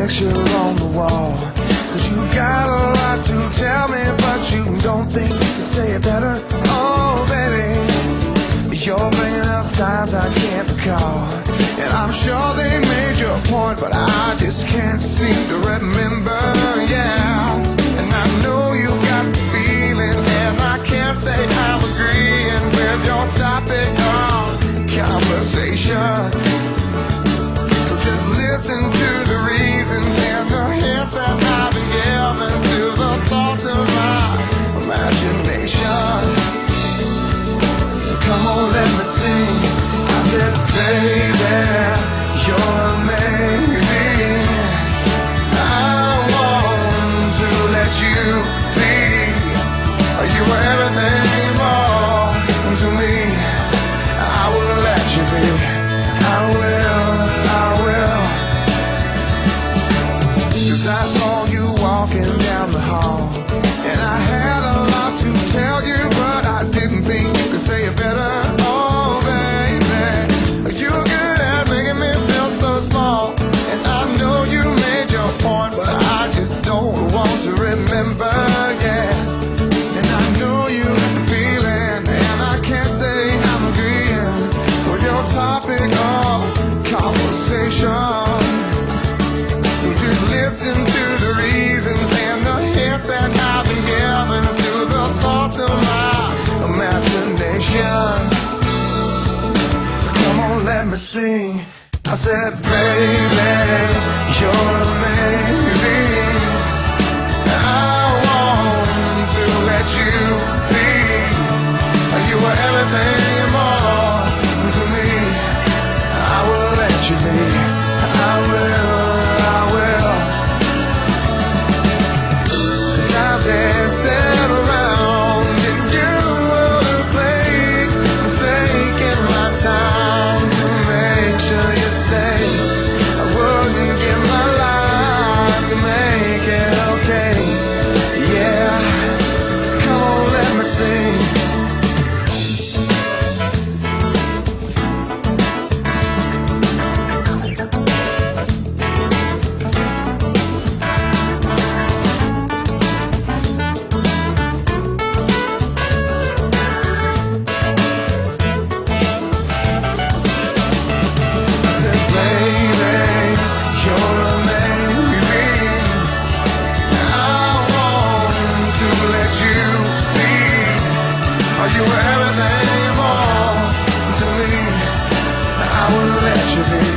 picture on the wall. 'Cause you got a lot to tell me, but you don't think you can say it better. Oh baby, you're bringing up times I can't recall, and I'm sure they made your point, but I just can't seem to remember. Yeah, and I know you got the feeling, and I can't say I'm agreeing with your topic of conversation. So just listen to the reasons and the hints that I've been given to the thoughts of my imagination. So come on, let me sing. I said, baby, you're amazing. I want to let you see you are everything more to me. I will let you be. I will. 'Cause I saw you walking down the hall, and I had a lot to tell you, but I didn't think you could say it better. Oh baby, you're good at making me feel so small, and I know you made your point, but I just don't want to remember. Yeah, and I know you have the feeling, and I can't say I'm agreeing with your topic of conversation. So just listen to the reasons and the hints that I've been given to the thoughts of my imagination. So come on, let me sing. I said, baby, you're amazing. I want to let you see you are everything more to me. I will let you be. I will. Dancing around in your world play, taking my time to make sure you stay. I wouldn't give my life to make it okay. Yeah, so come on, let me sing. You were everything more to me. I will let you be.